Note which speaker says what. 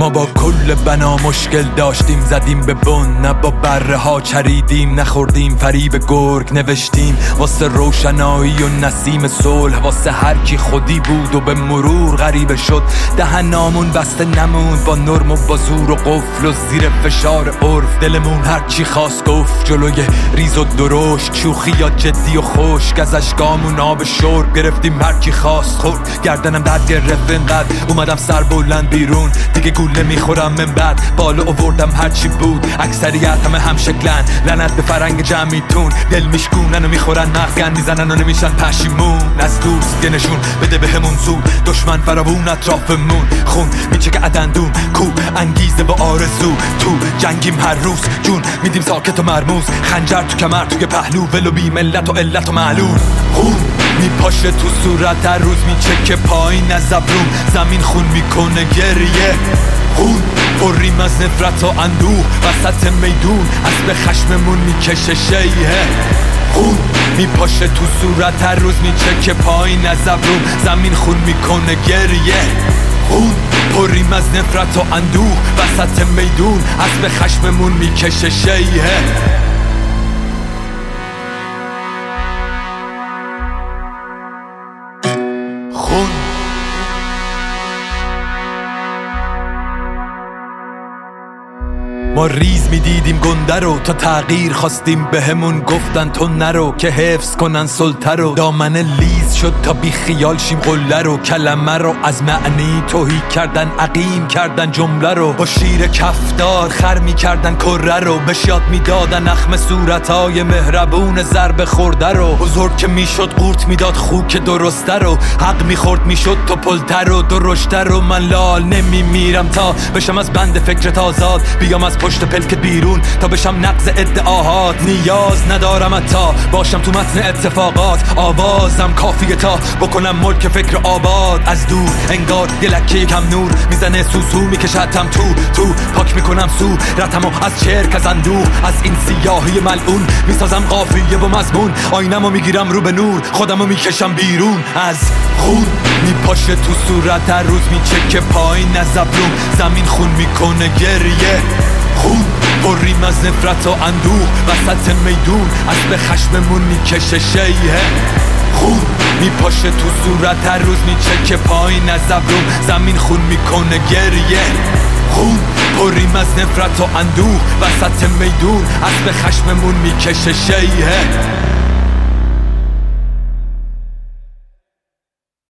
Speaker 1: ما با کل بنا مشکل داشتیم، زدیم به بن، نه با بره ها چریدیم، نخوردیم فریب گرگ، نوشتیم واسه روشنایی و نسیم صلح، واسه هر کی خودی بود و به مرور غریبه شد. دهنامون بسته نموند با نرم و با زور و قفل و زیر فشار عرف، دلمون هر چی خواست گفت جلوی ریز و درشت، شوخی یا جدی و خشک، از اشکامون آب شرب گرفتیم هر کی خواست خورد. گردنم درد گرفت اینقدر اومدم سر بلند بیرون، دیگه گول نمیخورم من بعد بالا آوردم هرچی بود. اکثریت هم شکلن، لعنت به فرنگ جمعیتون، دل میشکونن و میخورن مغزگن میزنن و نمیشن پشیمون. از دوست یه نشون بده بهمون زود، دشمن فراوون اطرافمون، خون میچکه عدندون، کو انگیزه با آرزو، تو جنگیم هر روز، جون میدیم ساکت و مرموز، خنجر تو کمر توی پهلو، ولو بی ملت و علت و معلول. خون میپاشه تو صورت هر روز، میچکه پایین از ابروم، زمین خون میکنه گریه. خون پریم از نفرت و اندوه، وسط میدون اسب خشممون میکشه شیهه. خون میپاشه تو صورت هر روز، میچکه پایین از ابروم، زمین خون میکنه گریه. خون پریم از نفرت و اندوه، وسط میدون اسب خشممون میکشه شیهه. خون ما ریز میدیدیم گنده رو، تا تغییر خواستیم بهمون گفتن تو نرو، که حفظ کنن سلطه رو. دامن لیز شد تا بی خیال شیم قله رو، کلمه رو از معنی توهی کردن، عقیم کردن جمله رو، با شیر کفدار خر میکردن کره رو، بشیاد میدادن اخم صورتای مهربون ضربه خورده رو. بزرگ که میشد قورت میداد خوک درسته رو، حق میخورد میشد تو پلته رو، درشته رو. من لال نمیمیرم تا بشم از بند فکرت آزاد، بیام از پشت پلکت بیرون تا بشم نقض ادعاهات. نیاز ندارم حتی باشم تو متن اتفاقات، آوازم کافیه تا بکنم ملک فکر آباد. از دور انگار یه لکه کم نور میزنه، سوسو میکشتم تو پاک میکنم صورتمو از چرک، از اندوه، از این سیاهی ملعون میسازم قافیه و مضمون، آینمو میگیرم رو به نور، خودمو میکشم بیرون. از خون میپاشه تو صورت هر روز، میچکه پایین از ابروم، زمین خون میکنه گریه. خون پریم از نفرت و اندوه، وسط میدون اسب خشممون میکشه شیهه. خون میپاشه تو صورت هر روز، میچکه پایین از ابروم، زمین خون میکنه گریه. خون پریم از نفرت و اندوه، وسط میدون اسب خشممون میکشه شیهه.